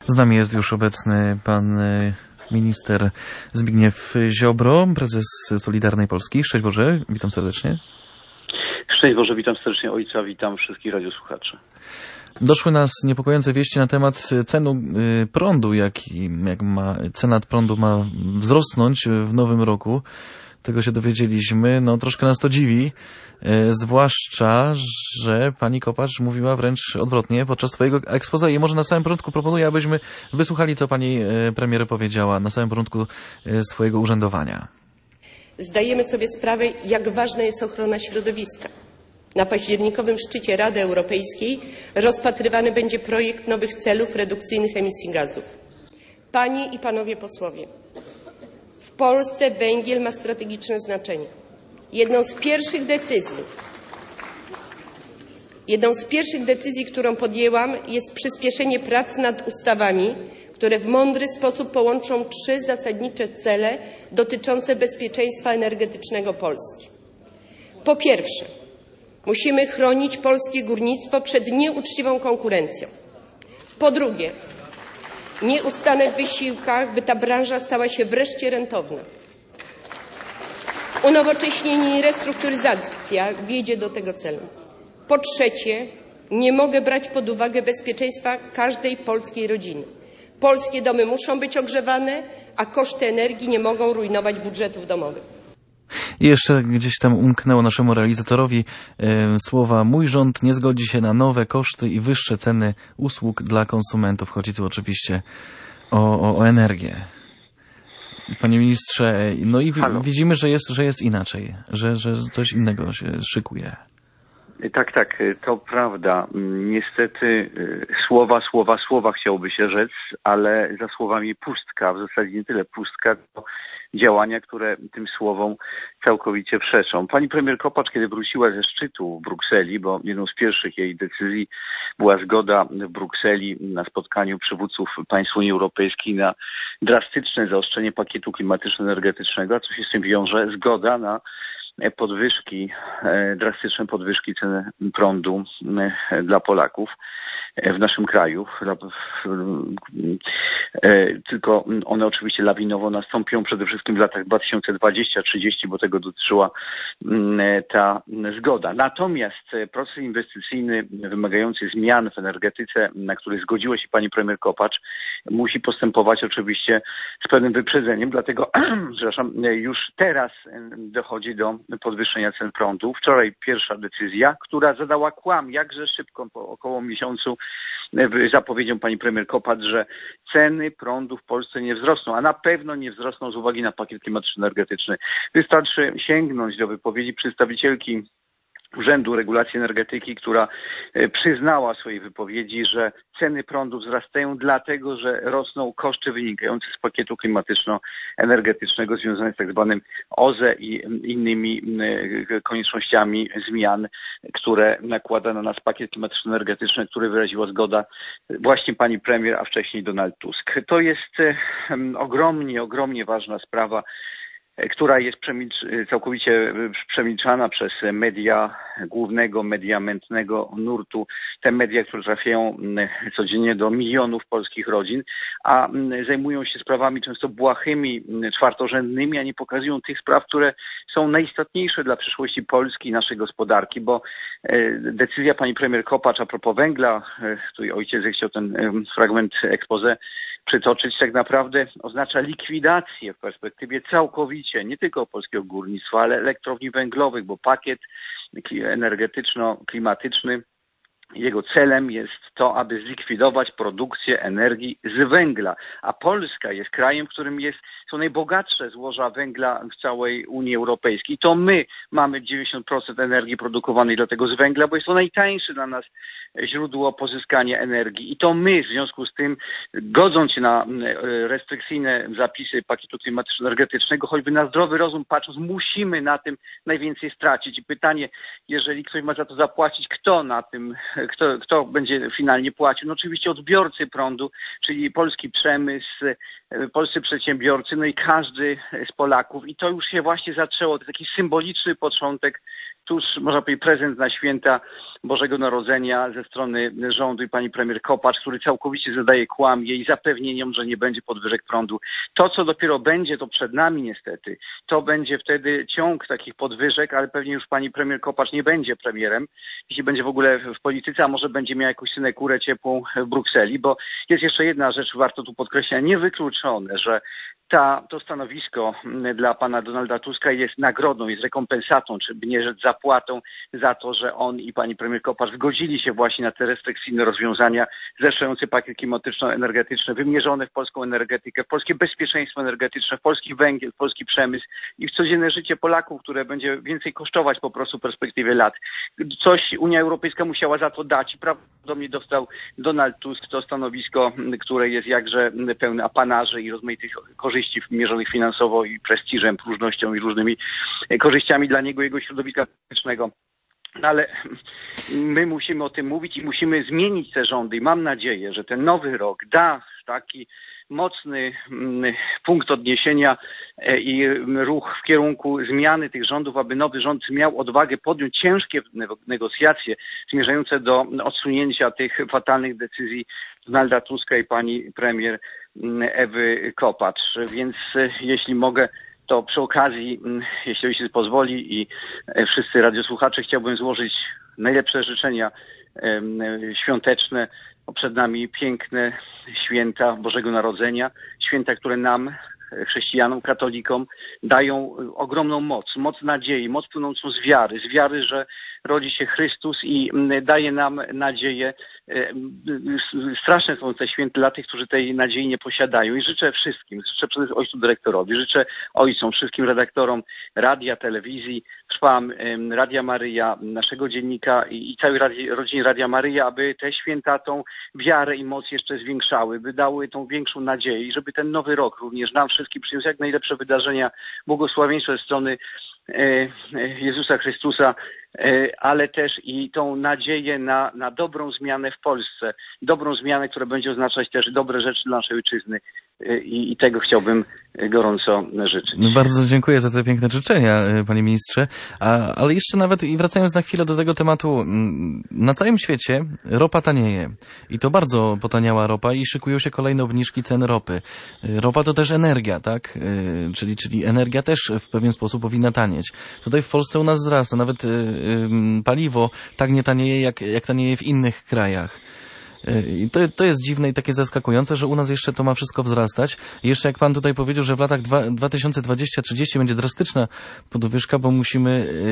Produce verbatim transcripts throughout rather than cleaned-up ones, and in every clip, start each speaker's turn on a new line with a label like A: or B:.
A: Z nami jest już obecny pan minister Zbigniew Ziobro, prezes Solidarnej Polski. Szczęść Boże, witam serdecznie.
B: Szczęść Boże, witam serdecznie ojca, witam wszystkich radiosłuchaczy.
A: Doszły nas niepokojące wieści na temat cenu prądu, jak, jak ma, cena prądu ma wzrosnąć w nowym roku. Tego się dowiedzieliśmy. No troszkę nas to dziwi, zwłaszcza, że pani Kopacz mówiła wręcz odwrotnie podczas swojego exposé. I może na samym początku proponuję, abyśmy wysłuchali, co pani premier powiedziała na samym początku swojego urzędowania.
C: Zdajemy sobie sprawę, jak ważna jest ochrona środowiska. Na październikowym szczycie Rady Europejskiej rozpatrywany będzie projekt nowych celów redukcyjnych emisji gazów. Panie i panowie posłowie, w Polsce węgiel ma strategiczne znaczenie. Jedną z pierwszych decyzji, jedną z pierwszych decyzji, którą podjęłam, jest przyspieszenie prac nad ustawami, które w mądry sposób połączą trzy zasadnicze cele dotyczące bezpieczeństwa energetycznego Polski. Po pierwsze, musimy chronić polskie górnictwo przed nieuczciwą konkurencją. Po drugie, nie ustanę w wysiłkach, by ta branża stała się wreszcie rentowna. Unowocześnienie i restrukturyzacja wiedzie do tego celu. Po trzecie, nie mogę brać pod uwagę bezpieczeństwa każdej polskiej rodziny. Polskie domy muszą być ogrzewane, a koszty energii nie mogą rujnować budżetów domowych.
A: I jeszcze gdzieś tam umknęło naszemu realizatorowi e, słowa: mój rząd nie zgodzi się na nowe koszty i wyższe ceny usług dla konsumentów. Chodzi tu oczywiście o, o, o energię. Panie ministrze, no i
B: Halo.
A: widzimy, że jest, że jest inaczej, że, że coś innego się szykuje.
B: Tak, tak, to prawda. Niestety słowa, słowa, słowa chciałoby się rzec, ale za słowami pustka, w zasadzie nie tyle pustka, to działania, które tym słowom całkowicie przeczą. Pani premier Kopacz, kiedy wróciła ze szczytu w Brukseli, bo jedną z pierwszych jej decyzji była zgoda w Brukseli na spotkaniu przywódców państw Unii Europejskiej na drastyczne zaostrzenie pakietu klimatyczno-energetycznego, a co się z tym wiąże? Zgoda na podwyżki, drastyczne podwyżki ceny prądu dla Polaków w naszym kraju. Tylko one oczywiście lawinowo nastąpią przede wszystkim w latach dwa tysiące dwudziestym do trzydziestego, bo tego dotyczyła ta zgoda. Natomiast proces inwestycyjny wymagający zmian w energetyce, na który zgodziła się pani premier Kopacz, musi postępować oczywiście z pewnym wyprzedzeniem, dlatego przepraszam, już teraz dochodzi do podwyższenia cen prądu. Wczoraj pierwsza decyzja, która zadała kłam jakże szybko, po około miesiącu, zapowiedzią pani premier Kopacz, że ceny prądu w Polsce nie wzrosną, a na pewno nie wzrosną z uwagi na pakiet klimatyczno-energetyczny. Wystarczy sięgnąć do wypowiedzi przedstawicielki Urzędu Regulacji Energetyki, która przyznała w swojej wypowiedzi, że ceny prądu wzrastają dlatego, że rosną koszty wynikające z pakietu klimatyczno-energetycznego związanych z tak zwanym O Z E i innymi koniecznościami zmian, które nakłada na nas pakiet klimatyczno-energetyczny, który wyraziła zgoda właśnie pani premier, a wcześniej Donald Tusk. To jest ogromnie, ogromnie ważna sprawa, która jest przemilcz- całkowicie przemilczana przez media głównego, media mętnego nurtu. Te media, które trafiają codziennie do milionów polskich rodzin, a zajmują się sprawami często błahymi, czwartorzędnymi, a nie pokazują tych spraw, które są najistotniejsze dla przyszłości Polski i naszej gospodarki, bo decyzja pani premier Kopacz a propos węgla, tutaj ojciec zechciał ten fragment exposé przytoczyć, tak naprawdę oznacza likwidację w perspektywie całkowicie nie tylko polskiego górnictwa, ale elektrowni węglowych, bo pakiet energetyczno-klimatyczny, jego celem jest to, aby zlikwidować produkcję energii z węgla, a Polska jest krajem, w którym jest, są najbogatsze złoża węgla w całej Unii Europejskiej. I to my mamy dziewięćdziesiąt procent energii produkowanej dlatego z węgla, bo jest to najtańsze dla nas źródło pozyskania energii. I to my w związku z tym, godząc się na restrykcyjne zapisy pakietu klimatyczno-energetycznego, choćby na zdrowy rozum patrząc, musimy na tym najwięcej stracić. I pytanie, jeżeli ktoś ma za to zapłacić, kto na tym Kto, kto będzie finalnie płacił? No oczywiście odbiorcy prądu, czyli polski przemysł, polscy przedsiębiorcy, no i każdy z Polaków. I to już się właśnie zaczęło. To taki symboliczny początek, tuż można powiedzieć prezent na święta Bożego Narodzenia ze strony rządu i pani premier Kopacz, który całkowicie zadaje kłam jej zapewnieniom, że nie będzie podwyżek prądu. To, co dopiero będzie, to przed nami niestety, to będzie wtedy ciąg takich podwyżek, ale pewnie już pani premier Kopacz nie będzie premierem, jeśli będzie w ogóle w polityce, a może będzie miała jakąś synekurę ciepłą w Brukseli, bo jest jeszcze jedna rzecz, warto tu podkreślać, niewykluczone, że ta, to stanowisko dla pana Donalda Tuska jest nagrodą, jest rekompensatą, czy nie rzecz zapłatą za to, że on i pani premier Kopacz zgodzili się właśnie na te restrykcyjne rozwiązania, zeszczający pakiet klimatyczno-energetyczny, wymierzone w polską energetykę, w polskie bezpieczeństwo energetyczne, w polski węgiel, w polski przemysł i w codzienne życie Polaków, które będzie więcej kosztować po prostu w perspektywie lat. Coś Unia Europejska musiała za to dać i prawdopodobnie dostał Donald Tusk to stanowisko, które jest jakże pełne apanarzy i rozmaitych korzyści mierzonych finansowo i prestiżem, próżnością i różnymi korzyściami dla niego i jego środowiska politycznego. No ale my musimy o tym mówić i musimy zmienić te rządy i mam nadzieję, że ten nowy rok da taki mocny punkt odniesienia i ruch w kierunku zmiany tych rządów, aby nowy rząd miał odwagę podjąć ciężkie negocjacje zmierzające do odsunięcia tych fatalnych decyzji Donalda Tuska i pani premier Ewy Kopacz. Więc jeśli mogę, to przy okazji, jeśli się pozwoli i wszyscy radiosłuchacze, chciałbym złożyć najlepsze życzenia świąteczne. Przed nami piękne święta Bożego Narodzenia, święta, które nam, chrześcijanom, katolikom, dają ogromną moc, moc nadziei, moc płynącą z wiary, z wiary, że rodzi się Chrystus i daje nam nadzieję. Straszne są te święta dla tych, którzy tej nadziei nie posiadają i życzę wszystkim, życzę przede wszystkim ojcu dyrektorowi, życzę ojcom, wszystkim redaktorom radia, telewizji, trwam Radia Maryja, naszego dziennika i całej radi, rodzinie Radia Maryja, aby te święta tą wiarę i moc jeszcze zwiększały, by dały tą większą nadzieję i żeby ten nowy rok również nam wszystkim przyniósł jak najlepsze wydarzenia, błogosławieństwo ze strony Jezusa Chrystusa, ale też i tą nadzieję na, na dobrą zmianę w Polsce. Dobrą zmianę, która będzie oznaczać też dobre rzeczy dla naszej ojczyzny. I, i tego chciałbym gorąco życzyć.
A: Bardzo dziękuję za te piękne życzenia, panie ministrze. A, ale jeszcze nawet i wracając na chwilę do tego tematu, na całym świecie ropa tanieje. I to bardzo potaniała ropa i szykują się kolejne obniżki cen ropy. Ropa to też energia, tak? Czyli, czyli energia też w pewien sposób powinna tanieć. Tutaj w Polsce u nas wzrasta. Nawet y, y, paliwo tak nie tanieje, jak, jak tanieje w innych krajach. I to, to jest dziwne i takie zaskakujące, że u nas jeszcze to ma wszystko wzrastać. I jeszcze jak pan tutaj powiedział, że w latach dwa tysiące dwudziestym do trzydziestego będzie drastyczna podwyżka, bo musimy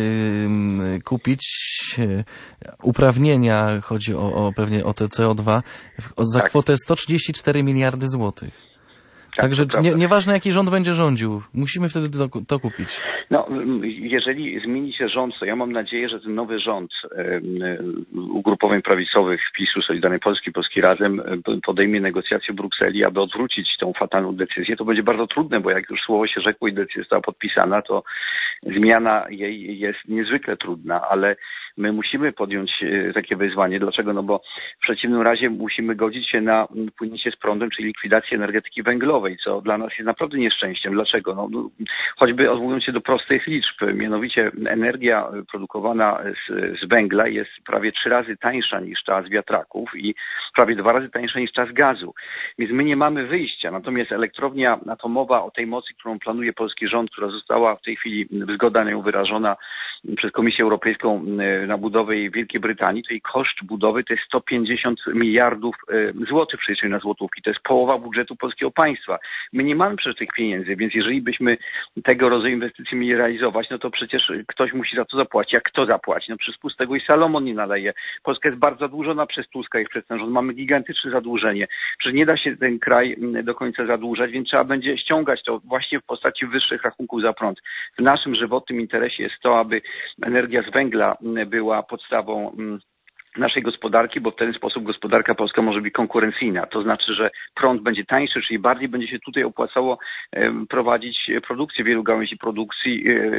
A: yy, kupić yy, uprawnienia, chodzi o, o pewnie o te C O dwa, za tak. kwotę sto trzydzieści cztery miliardy złotych. Tak, Także nie, nieważne jaki rząd będzie rządził, musimy wtedy to, to kupić.
B: No, jeżeli zmieni się rząd, to ja mam nadzieję, że ten nowy rząd ugrupowań prawicowych PiS-u, Solidarnej Polski, Polski Razem podejmie negocjacje w Brukseli, aby odwrócić tą fatalną decyzję. To będzie bardzo trudne, bo jak już słowo się rzekło i decyzja została podpisana, to zmiana jej jest niezwykle trudna, ale my musimy podjąć takie wyzwanie. Dlaczego? No bo w przeciwnym razie musimy godzić się na płynięcie z prądem, czyli likwidację energetyki węglowej, co dla nas jest naprawdę nieszczęściem. Dlaczego? No, choćby odwołując się do prostych liczb, mianowicie energia produkowana z, z węgla jest prawie trzy razy tańsza niż ta z wiatraków i prawie dwa razy tańsza niż ta z gazu. Więc my nie mamy wyjścia. Natomiast elektrownia atomowa o tej mocy, którą planuje polski rząd, która została w tej chwili zgoda na nią wyrażona przez Komisję Europejską na budowę jej w Wielkiej Brytanii, to jej koszt budowy to jest sto pięćdziesiąt miliardów złotych przeliczeń na złotówki. To jest połowa budżetu polskiego państwa. My nie mamy przecież tych pieniędzy, więc jeżeli byśmy tego rodzaju inwestycji mieli realizować, no to przecież ktoś musi za to zapłacić. Jak kto zapłaci? No przez pustego i Salomon nie naleje. Polska jest bardzo zadłużona przez Tuska i przez ten rząd. Mamy gigantyczne zadłużenie. Przecież nie da się ten kraj do końca zadłużać, więc trzeba będzie ściągać to właśnie w postaci wyższych rachunków za prąd. W naszym żywotnym interesie jest to, aby energia z węgla była podstawą naszej gospodarki, bo w ten sposób gospodarka polska może być konkurencyjna. To znaczy, że prąd będzie tańszy, czyli bardziej będzie się tutaj opłacało prowadzić produkcję wielu gałęzi produkcji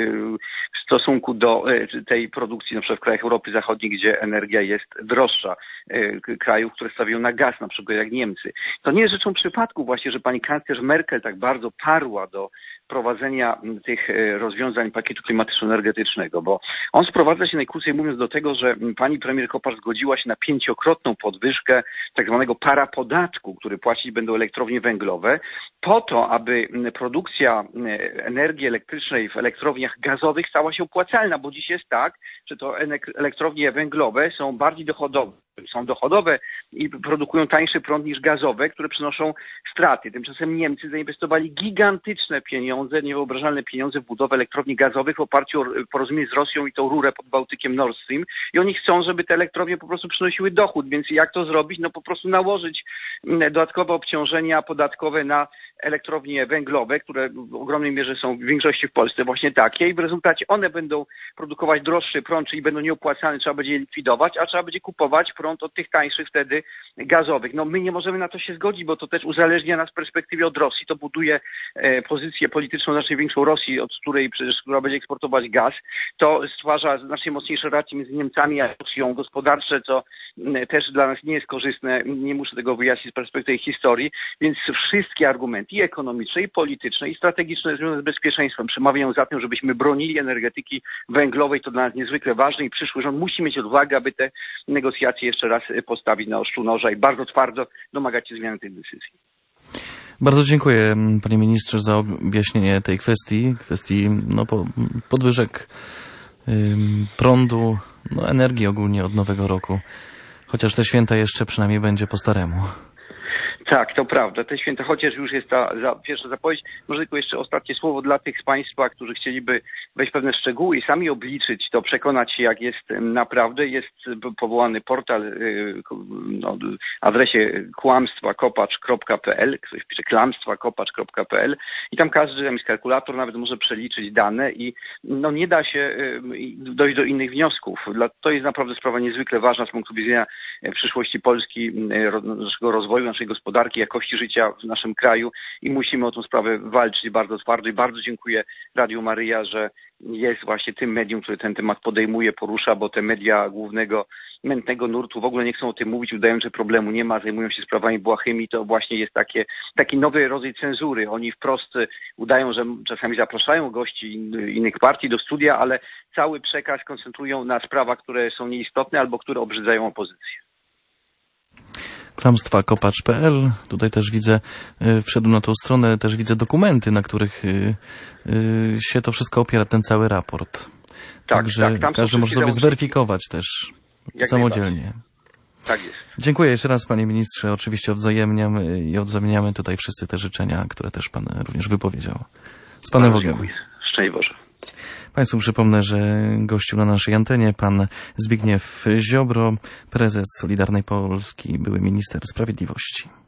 B: w stosunku do tej produkcji na przykład w krajach Europy Zachodniej, gdzie energia jest droższa. Krajów, które stawiają na gaz, na przykład jak Niemcy. To nie jest rzeczą przypadku właśnie, że pani kanclerz Merkel tak bardzo parła do wprowadzenia tych rozwiązań pakietu klimatyczno-energetycznego, bo on sprowadza się najkrócej mówiąc do tego, że pani premier Kopacz zgodziła się na pięciokrotną podwyżkę tak zwanego parapodatku, który płacić będą elektrownie węglowe, po to, aby produkcja energii elektrycznej w elektrowniach gazowych stała się opłacalna, bo dziś jest tak, że to elektrownie węglowe są bardziej dochodowe, są dochodowe i produkują tańszy prąd niż gazowe, które przynoszą straty. Tymczasem Niemcy zainwestowali gigantyczne pieniądze, niewyobrażalne pieniądze w budowę elektrowni gazowych w oparciu o porozumienie z Rosją i tą rurę pod Bałtykiem Nord Stream i oni chcą, żeby te elektrownie po prostu przynosiły dochód, więc jak to zrobić? No po prostu nałożyć dodatkowe obciążenia podatkowe na elektrownie węglowe, które w ogromnej mierze są w większości w Polsce właśnie takie i w rezultacie one będą produkować droższy prąd, czyli będą nieopłacalne, trzeba będzie je likwidować, a trzeba będzie kupować prąd od tych tańszych wtedy gazowych. No my nie możemy na to się zgodzić, bo to też uzależnia nas w perspektywie od Rosji. To buduje e, pozycję polityczną znacznie większą Rosji, od której przecież, która będzie eksportować gaz. To stwarza znacznie mocniejsze relacje między Niemcami a Rosją gospodarcze, co m, też dla nas nie jest korzystne. Nie muszę tego wyjaśnić z perspektywy historii, więc wszystkie argumenty i ekonomiczne, i polityczne, i strategiczne związane z bezpieczeństwem przemawiają za tym, żebyśmy bronili energetyki węglowej. To dla nas niezwykle ważne i przyszły rząd musi mieć odwagę, aby te negocjacje jeszcze raz postawić na ostrzu noża i bardzo twardo domagać się zmiany tej decyzji.
A: Bardzo dziękuję, panie ministrze, za objaśnienie tej kwestii, kwestii no, podwyżek ym, prądu, no, energii ogólnie od nowego roku. Chociaż te święta jeszcze przynajmniej będzie po staremu.
B: Tak, to prawda. Te święta, chociaż już jest ta za, pierwsza zapowiedź, może tylko jeszcze ostatnie słowo dla tych z Państwa, którzy chcieliby wejść w pewne szczegóły i sami obliczyć to, przekonać się, jak jest naprawdę. Jest powołany portal no, adresie kłamstwa kopacz kropka p l, ktoś pisze kłamstwa kopacz kropka p l i tam każdy, tam jest kalkulator, nawet może przeliczyć dane i no, nie da się dojść do innych wniosków. To jest naprawdę sprawa niezwykle ważna z punktu widzenia przyszłości Polski, naszego rozwoju, naszej gospodarki, jakości życia w naszym kraju i musimy o tę sprawę walczyć bardzo twardo i bardzo dziękuję Radiu Maryja, że jest właśnie tym medium, które ten temat podejmuje, porusza, bo te media głównego, mętnego nurtu w ogóle nie chcą o tym mówić, udają, że problemu nie ma, zajmują się sprawami błahymi, to właśnie jest takie, taki nowy rodzaj cenzury. Oni wprost udają, że czasami zapraszają gości innych partii do studia, ale cały przekaz koncentrują na sprawach, które są nieistotne albo które obrzydzają opozycję.
A: kłamstwa kopacz kropka p l. Tutaj też widzę, wszedłem na tą stronę, też widzę dokumenty, na których się to wszystko opiera, ten cały raport.
B: Tak,
A: Także
B: tak, tam
A: każdy może sobie zweryfikować też
B: jak
A: samodzielnie.
B: Tak jest.
A: Dziękuję jeszcze raz, panie ministrze. Oczywiście odwzajemniam i odzamieniamy tutaj wszyscy te życzenia, które też pan również wypowiedział. Z panem Bogiem.
B: Szczęść Boże.
A: Państwu przypomnę, że gościł na naszej antenie pan Zbigniew Ziobro, prezes Solidarnej Polski, były minister sprawiedliwości.